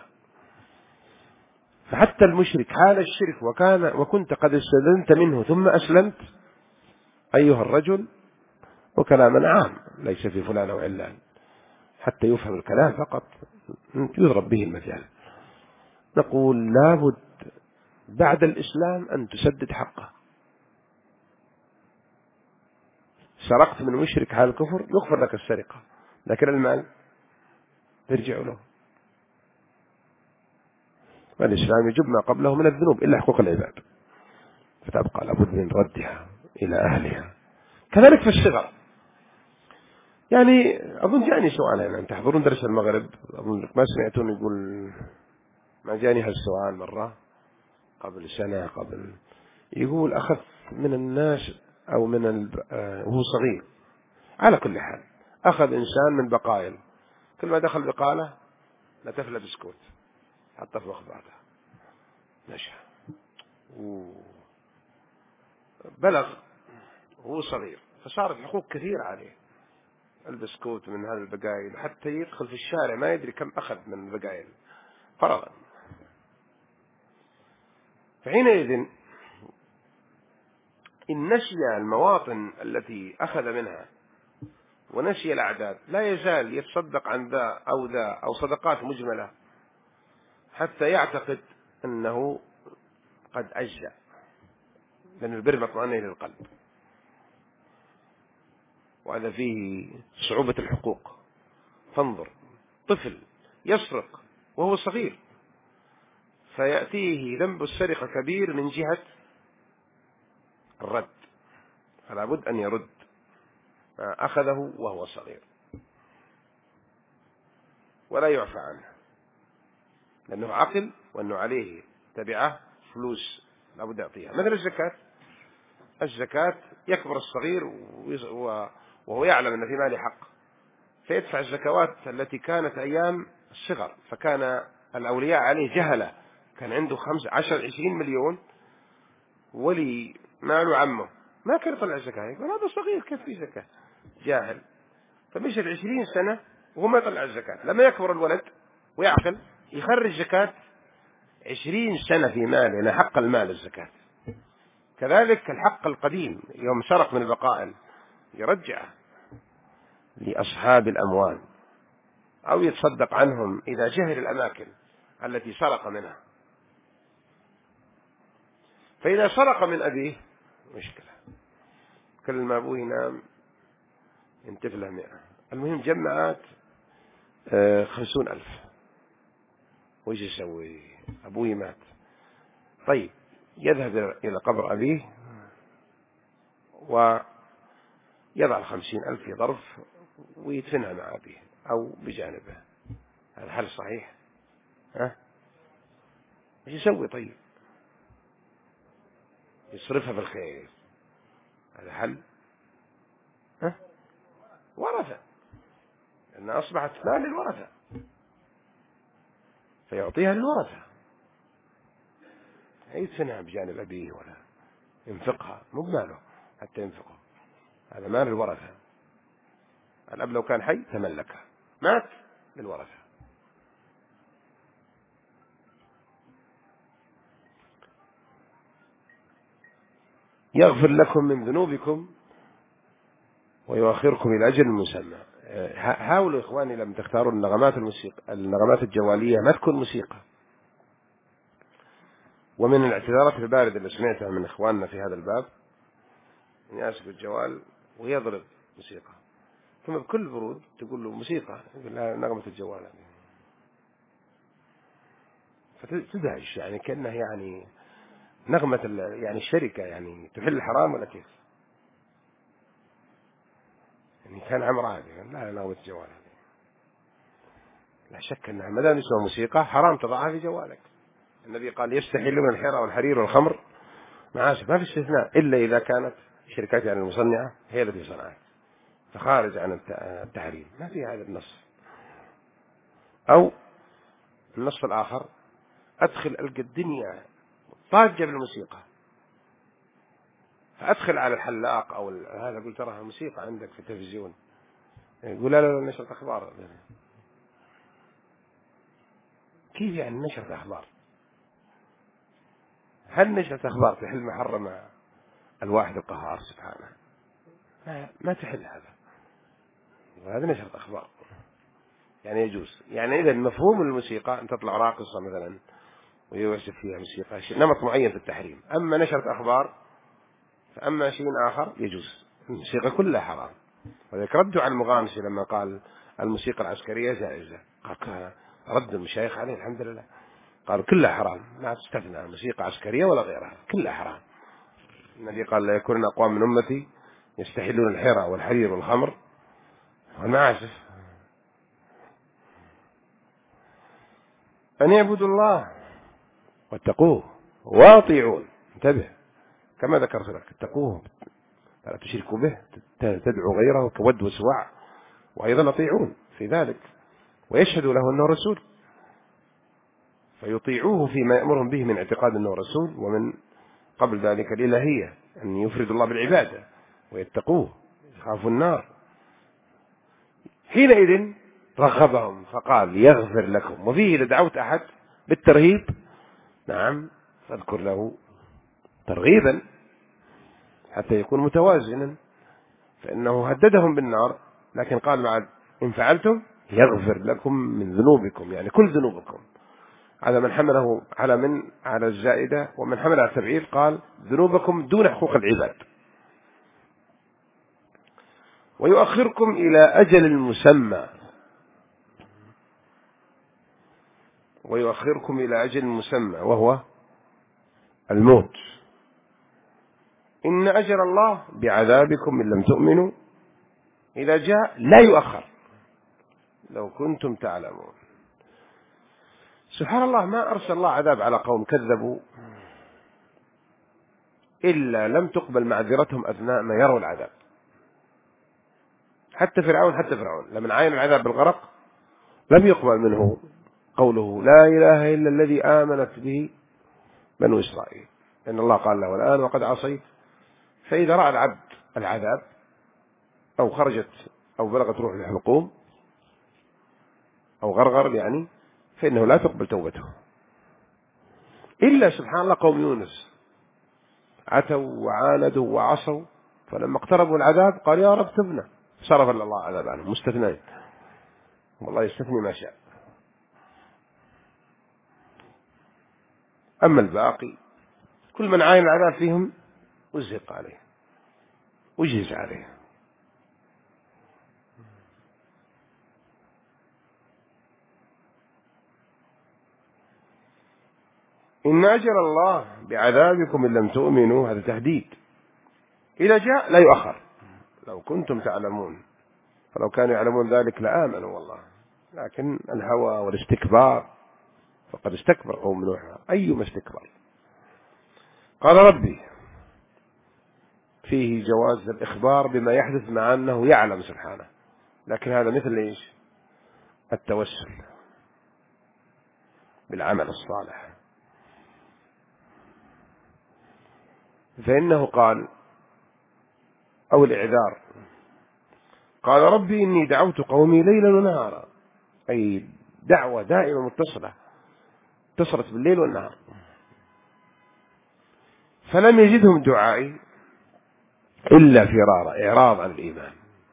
فحتى المشرك حال الشرك وكنت قد استدنت منه ثم أسلمت أيها الرجل، وكلاما عام ليس في فلان أو علان حتى يفهم الكلام فقط يضرب به المثال. نقول لابد بعد الإسلام أن تسدد حقه. سرقت من مشرك حال الكفر يغفر لك السرقة، لكن المال ترجع له. والإسلام يجب ما قبله من الذنوب إلا حقوق العباد، فتبقى لابد من ردها إلى أهلها. كذلك في الصغر. يعني أظن جاني سؤال هنا، أن تحضرون درس المغرب، أظن ما سمعتون يقول، ما جاني هالسؤال مرة قبل سنة يقول أخذ من الناس أو وهو صغير على كل حال، أخذ إنسان من بقائل، كل ما دخل بقالة لتفلى بسكوت حتى في مخباته نشأ وبلغ وهو صغير، فصارت حقوق كثيرة عليه، البسكوت من هذا البقايل، حتى يدخل في الشارع ما يدري كم أخذ من البقايل فرضا. فحينئذ إن نسي المواطن التي أخذ منها ونسي الأعداد لا يزال يتصدق عن ذا أو صدقات مجملة حتى يعتقد أنه قد أجزأ، لأن البر مطمئن إلى القلب، وهذا فيه صعوبة الحقوق. فانظر طفل يسرق وهو صغير، فيأتيه ذنب السرقة كبير من جهة الرد، فلا بد أن يرد ما أخذه وهو صغير ولا يعفى عنه، لأنه عقل وأنه عليه تبعه فلوس لا بد يعطيها. مثل الزكاة يكبر الصغير وهو يعلم أن في ماله حق، فيدفع الزكوات التي كانت أيام الصغر، فكان الأولياء عليه جهلة، كان عنده 10-20 مليون ولي ماله عمه ما كان يطلع الزكاة، يقول هذا صغير كيف في زكاة، جاهل، فمشت 20 سنة وهو ما يطلع الزكاة. لما يكبر الولد ويعقل يخرج زكاة 20 سنة في ماله، لأن حق المال الزكاة. كذلك الحق القديم يوم سرق من البقائل يرجعه لأصحاب الأموال أو يتصدق عنهم إذا جهل الأماكن التي سرق منها. فإذا سرق من أبيه مشكلة، كل ما أبوه ينام ينتف له 100. المهم جمعات 50,000، وش يسوي؟ أبوه مات. طيب يذهب إلى قبر أبيه ويضع 50,000 في ظرف ويدفنها مع أبيه أو بجانبه. هذا حل صحيح؟ ها؟ وش يسوي؟ طيب يصرفها في الخير، هذا حل؟ ها؟ ورثة، لأنها أصبحت مال للورثة، فيعطيها للورثة، يدفنها بجانب أبيه ولا ينفقها، مو بماله حتى ينفقه، هذا مال الورثة. الأب لو كان حي تملكه، مات للورثة. يغفر لكم من ذنوبكم ويؤخركم إلى أجل مسمى. حاولوا إخواني لما تختاروا النغمات الجوالية ما تكون موسيقى. ومن الاعتذارات الباردة اللي سمعتها من إخواننا في هذا الباب أن يمسك الجوال ويضرب موسيقى، ثم بكل برود تقول له موسيقى، يقول لها نغمة الجوال هذه، فتدهش يعني كأنه يعني نغمة يعني الشركة يعني تحل الحرام ولا كيف؟ يعني كان عمرها هذه لا نغمة الجوال هذه، لا شك أنها ما دام اسمها موسيقى حرام تضعها في جوالك. النبي قال يستحلون الحرى والحرير والخمر معاشر، ما في استثناء إلا إذا كانت شركات يعني المصنعة هي التي صنعت، فخارج عن التحريم، ما في هذا النص. أو النص الآخر أدخل ألقى الدنيا طاجة بالموسيقى، فأدخل على الحلاق أو هذا قلت تراها موسيقى عندك في التلفزيون، يقول لا لا نشرة أخبار. كيف يعني نشرة أخبار؟ هل نشرة أخبار تحل ما حرم الواحد القهار سبحانه؟ ما تحل هذا، وهذا نشرة أخبار يعني يجوز. يعني إذا مفهوم الموسيقى أن تطلع راقصة مثلا ويوسف فيها موسيقى نمط معين في التحريم. أما نشرة أخبار فأما شيء آخر يجوز، الموسيقى كلها حرام. وذلك ردوا على المغامسي لما قال الموسيقى العسكرية جائزة، قال رد المشايخ عليه الحمد لله، قالوا كلها حرام، لا تستثنى موسيقى عسكرية ولا غيرها، كلها حرام. النبي قال لا يكون أقوام من أمتي يستحلون الحرى والحرير والخمر والمعازف. أن يعبدوا الله واتقوه واطيعون، انتبه كما ذكرت لك، اتقوه فلا تشركوا به، تدعو غيره كود وسواع، وأيضا أطيعون في ذلك، ويشهدوا له أنه رسول، فيطيعوه فيما يأمرهم به من اعتقاد أنه رسول، ومن قبل ذلك الإلهية أن يفرد الله بالعبادة ويتقوه يخافوا النار. حينئذ رغبهم فقال يغفر لكم. وفيه إذا دعوت أحد بالترهيب نعم فاذكر له ترغيبا حتى يكون متوازنا، فإنه هددهم بالنار لكن قال مع إن فعلتم يغفر لكم من ذنوبكم، يعني كل ذنوبكم. هذا من حمله على الزائدة، ومن حمل على التبعير قال ذنوبكم دون حقوق العباد. ويؤخركم إلى أجل مسمى، ويؤخركم إلى أجل مسمى وهو الموت. إن أجل الله بعذابكم إن لم تؤمنوا إذا جاء لا يؤخر لو كنتم تعلمون. سبحان الله، ما أرسل الله عذاب على قوم كذبوا إلا لم تقبل معذرتهم أثناء ما يروا العذاب. حتى فرعون لما عاين العذاب بالغرق لم يقبل منه قوله لا إله إلا الذي آمنت به بنو إسرائيل، إن الله قال له الآن وقد عصيت. فإذا رأى العبد العذاب أو خرجت أو بلغت روح الحلقوم أو غرغر يعني، فإنه لا تقبل توبته. إلا سبحان الله قوم يونس عتوا وعاندوا وعصوا، فلما اقتربوا العذاب قال يا رب تبنا، صرف الله عذاب عنهم، مستثنين، والله يستثني ما شاء. أما الباقي كل من عاين العذاب فيهم أزهق عليه وجهز عليه. إن أجل الله بعذابكم إن لم تؤمنوا، هذا تهديد، إذا جاء لا يؤخر لو كنتم تعلمون. فلو كانوا يعلمون ذلك لآمنوا والله، لكن الهوى والاستكبار، فقد استكبر قوم نوح أيما استكبار. قال ربي فيه جواز الإخبار بما يحدث مع أنه يعلم سبحانه، لكن هذا مثل إيش؟ التوسل بالعمل الصالح. فإنه قال أو الإعذار، قال ربي إني دعوت قومي ليلا ونهارا، أي دعوة دائمة متصلة، اتصلت بالليل والنهار، فلم يجدهم دعائي إلا فرارا، إعراض عن الإيمان.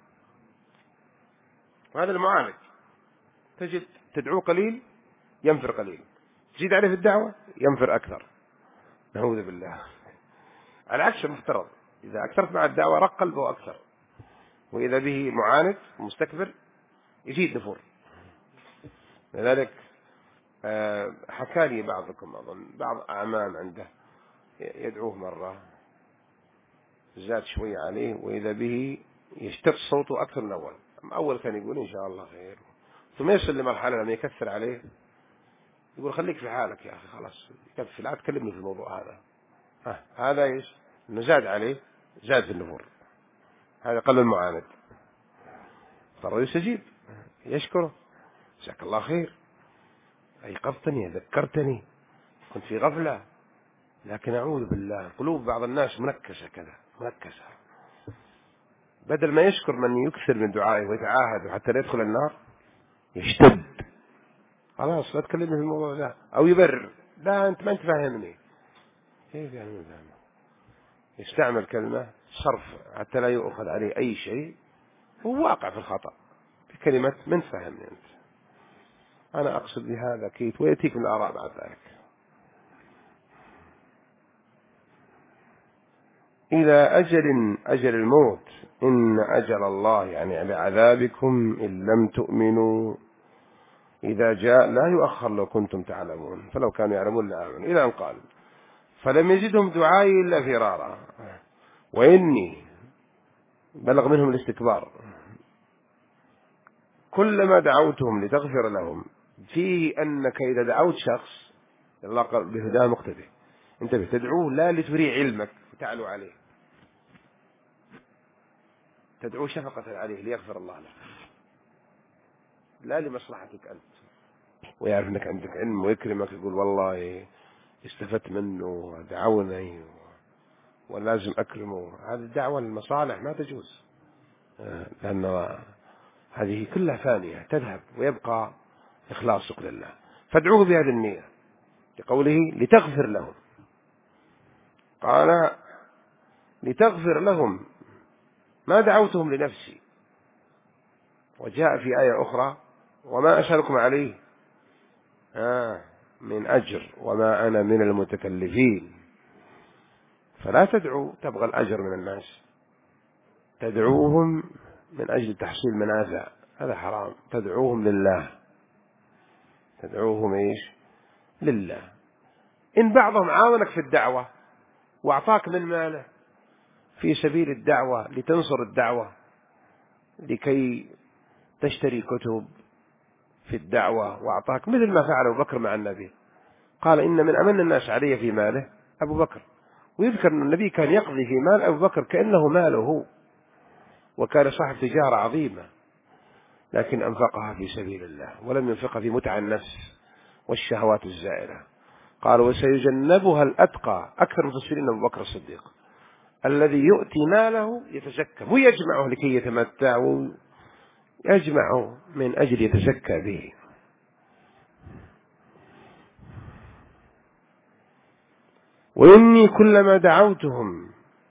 وهذا المعالج، تجد تدعو قليل ينفر قليل، تزيد عليه في الدعوة ينفر أكثر، نعوذ بالله. على عكس المفترض، إذا أكثرت مع الدعوة رق قلبه أكثر، وإذا به معاند مستكبر يزيد نفور. لذلك حكى لي بعضكم أظن بعض أعمام عنده يدعوه مرة زاد شوية عليه، وإذا به يشتد صوته أكثر من أول. أول كان يقول إن شاء الله خير، ثم يصل لمرحلة لما يكثر عليه يقول خليك في حالك يا أخي خلاص يكفي، لا تكلمني في الموضوع هذا. هذا إيش؟ إنه زاد عليه، زاد في النفور، هذا قلب المعاند. فالرجل يستجيب يشكره، جزاك الله خير، أيقظتني ذكرتني، كنت في غفلة. لكن أعوذ بالله قلوب بعض الناس منكسة كذا، منكسة، بدل ما يشكر من يكثر من دعائه ويتعاهد حتى لا يدخل النار يشتد، خلاص لا تكلمني في الموضوع ده، أو يبرر لا أنت ما أنت فاهمني. كيف يعني من فاهمه؟ يستعمل كلمة صرف حتى لا يؤخذ عليه أي شيء، هو واقع في الخطأ بكلمة من فاهمني أنت، أنا أقصد بهذا كيت، ويأتيك من الآراء بعد ذلك. إلى أجل الموت، إن أجل الله يعني بعذابكم إن لم تؤمنوا إذا جاء لا يؤخر لو كنتم تعلمون، فلو كانوا يعلمون لآمنوا. إلى أن قال فلم يجدهم دعائي إلا فرارا، وإني بلغ منهم الاستكبار، كلما دعوتهم لتغفر لهم، فيه أنك إذا دعوت شخص الله قال بهداه مقتدي، أنت بتدعوه لا لتري علمك وتعلو عليه، تدعو شفقة عليه ليغفر الله له، لا لمصلحتك أنت، ويعرف أنك عندك علم ويكرمك، يقول والله استفدت منه دعوني ولازم أكرمه. هذه الدعوة للمصالح ما تجوز، لأن هذه كلها ثانية تذهب ويبقى إخلاصك لله. فادعوه بهذه النية، لقوله لتغفر لهم، قال لتغفر لهم ما دعوتهم لنفسي. وجاء في آية أخرى وما أسألكم عليه من أجر وما أنا من المتكلفين. فلا تدعو تبغى الأجر من الناس، تدعوهم من أجل تحصيل منافع، هذا حرام. تدعوهم لله، تدعوهم إيش؟ لله. إن بعضهم عاونك في الدعوة وأعطاك من ماله في سبيل الدعوة لتنصر الدعوة، لكي تشتري كتب في الدعوة، وأعطاك مثل ما فعل أبو بكر مع النبي، قال إن من أمن الناس علي في ماله أبو بكر. ويذكر أن النبي كان يقضي في مال أبو بكر كأنه ماله هو، وكان صاحب تجارة عظيمة، لكن أنفقها في سبيل الله ولم ينفقها في متع النفس والشهوات الزائرة. قال وسيجنبها الأتقى، أكثر المفسرين أبو بكر الصديق، الذي يؤتي ماله يتزكى، هو يجمعه لكي يتمتع، ويجمعه من أجل يتزكى به. وإني كلما دعوتهم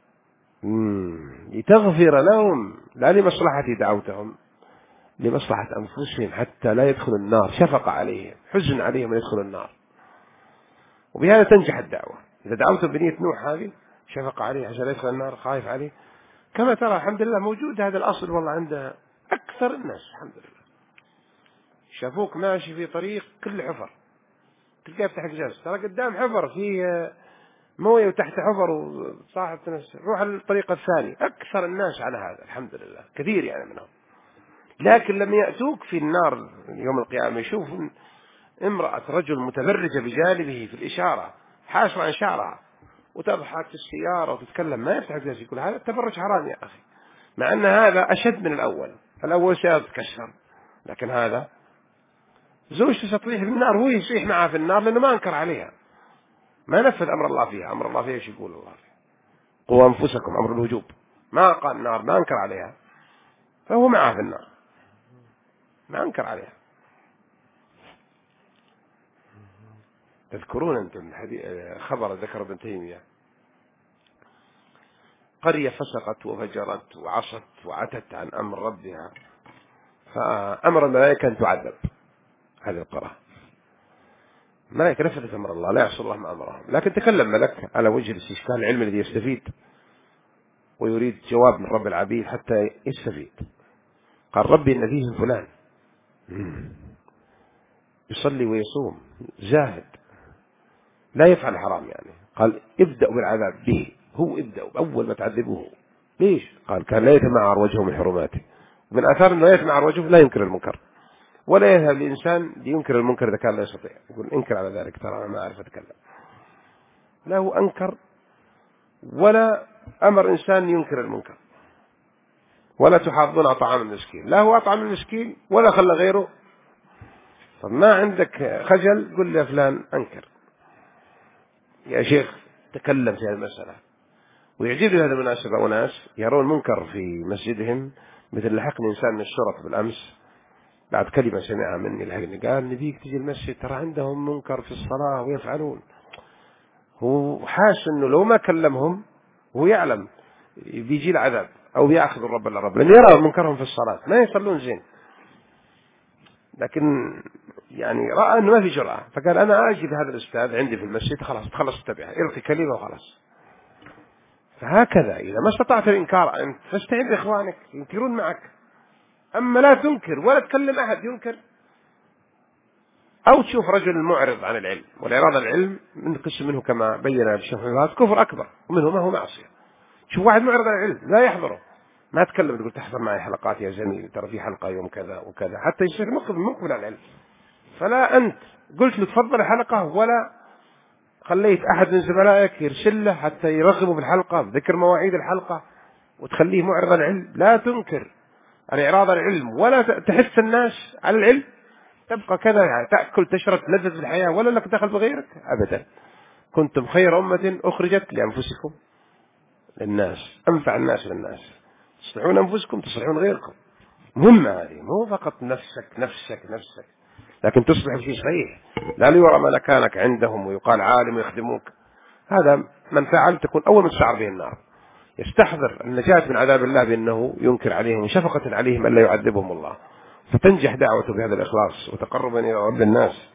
لتغفر لهم، لا لمصلحتي دعوتهم، لمصلحة أنفسهم حتى لا يدخل النار، شفقة عليهم، حزن عليهم أن يدخل النار، وبهذا تنجح الدعوة. إذا دعوتهم بنية نوح هذه شفقة عليه عشان لا يدخل النار، خايف عليه. كما ترى الحمد لله موجود هذا الأصل والله عند أكثر الناس، الحمد لله. شافوك ماشي في طريق كل حفر، تلقاه يفتح جاز، ترى قدام حفر فيه مويه وتحت حفر وصاحب تنس، روح الطريق الثاني. أكثر الناس على هذا الحمد لله، كثير يعني منهم. لكن لما يأتوك في النار يوم القيامة يشوف امرأة رجل متبرجة بجانبه في الإشارة، حاشرة عن شعرها، وتضحك في السيارة وتتكلم، ما يفتح الجاز، يقول هذا التبرج حرام يا أخي، مع أن هذا أشد من الأول. الأول سيارة تكسر، لكن هذا زوجته تطيح في النار، هو يصيح معها في النار لأنه ما أنكر عليها، ما نفذ أمر الله فيها. أمر الله فيها ايش يقول الله فيها؟ قوا أنفسكم، أمر الوجوب، ما قال النار، ما أنكر عليها، فهو معها في النار، ما أنكر عليها. تذكرون أنتم خبر ذكر ابن تيمية، قرية فسقت وفجرت وعصت وعتت عن أمر ربها، فأمر الملائكة أن تعذب هذه القرى. الملائكة نفذت أمر الله، لا يعصي الله ما أمرهم، لكن تكلم ملك على وجه الاستشكال العلمي الذي يستفيد ويريد جواب من رب العبيد حتى يستفيد. قال ربي إن فيهم فلان يصلي ويصوم زاهد لا يفعل حرام، يعني قال ابدأوا بالعذاب به، هو ابدأوا أول ما تعذبوه. ليش؟ قال كان لا يتمعر وجهه من حرماته، من آثار أنه يتمعر وجهه لا ينكر المنكر، ولا يذهب الإنسان لينكر المنكر إذا كان لا يستطيع، يقول انكر على ذلك، ترى أنا ما أعرف أتكلم. لا هو أنكر ولا أمر إنسان ينكر المنكر. ولا تحاضون على طعام المسكين، لا هو أطعم المسكين ولا خلى غيره. طب ما عندك خجل؟ قل يا فلان أنكر يا شيخ، تكلم في هذه المسألة. ويعجبني هذا المناسبة وناس يرون منكر في مسجدهم، مثل لحقني إنسان من الشرط بالأمس بعد كلمة سمعها مني، لحقني قال نبيك تجي المسجد، ترى عندهم منكر في الصلاة ويفعلون. هو حاس أنه لو ما كلمهم هو يعلم بيجي العذاب أو بيأخذ الرب الرب، لأن يرى منكرهم في الصلاة ما يصلون زين، لكن يعني رأى أنه ما في جرأة، فقال أنا أجي بهذا الأستاذ عندي في المسجد، خلاص اتبعه، يلقي كلمة وخلاص. فهكذا إذا ما استطعت الإنكار أنت فاستعن بإخوانك ينكرون معك، أما لا تنكر ولا تكلم أحد ينكر. أو تشوف رجل معرض عن العلم، والإعراض عن العلم من قسم منه كما بين الشيخ كفر أكبر، ومنه ما هو معصية. شوف واحد معرض عن العلم لا يحضره، ما تكلم، تقول تحضر معي حلقات يا زميل، ترى في حلقة يوم كذا وكذا، حتى يصير مقبل على العلم. فلا أنت قلت له تفضل الحلقة، ولا خليت أحد من زملائك يرسل له حتى يرغبه في الحلقة بذكر مواعيد الحلقة، وتخليه معرض عن العلم. لا تنكر الإعراض عن العلم ولا تحث الناس على العلم، تبقى كذا يعني تأكل تشرب لذة الحياة ولا لك دخل بغيرك أبدا. كنتم خير أمة أخرجت لأنفسكم للناس، أنفع الناس للناس، تصلحون أنفسكم تصلحون غيركم. مهمة هذه، مو فقط نفسك، لكن تصلح شيء صحيح، لا ليرى مكانك عندهم ويقال عالم ويخدموك. هذا من فعل تكون أول من تشعر به النار، يستحضر النجاة من عذاب الله بأنه ينكر عليهم شفقة عليهم ألا يعذبهم الله، فتنجح دعوته بهذا الإخلاص وتقربا إلى رب الناس.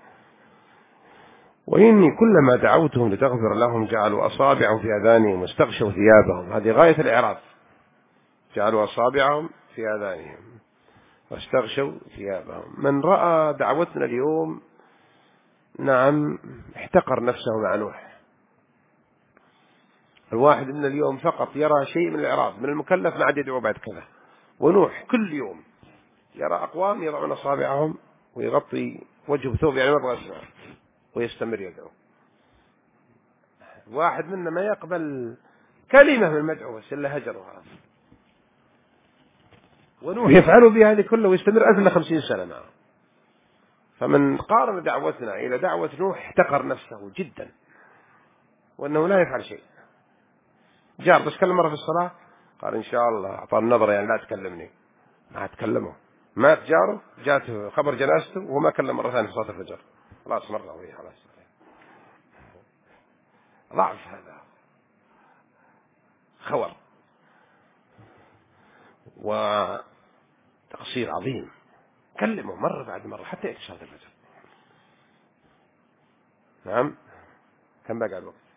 وإني كلما دعوتهم لتغفر لهم جعلوا أصابعهم في آذانهم واستغشوا ثيابهم، هذه غاية الإعراض، جعلوا أصابعهم في آذانهم واستغشوا ثيابهم. من رأى دعوتنا اليوم نعم احتقر نفسه مع نوح. الواحد من اليوم فقط يرى شيء من الإعراض من المكلف ما عاد يدعو بعد كذا. ونوح كل يوم يرى أقوام يضعون أصابعهم ويغطي وجهه بثوب يعني ما يبغى يسمع ويستمر يدعو. واحد منا ما يقبل كلمة من المدعو بس إلا هجرها. ونوح يفعل بها هذه كله ويستمر 1050 سنة معه. فمن قارن دعوتنا إلى دعوة نوح احتقر نفسه جدا وأنه لا يفعل شيء. جار بس كلم مرة في الصلاة قال إن شاء الله أعطى النظر يعني لا تكلمني. ما تكلمه. مات جاره جاته خبر جنازته وهو ما كلم مرة ثانية في صلاة الفجر. خلاص مرة وهي خلاص. ضعف هذا خور وتقصير عظيم. كلمه مرة بعد مرة حتى يأتي صلاة الفجر. نعم كم بقى الوقت؟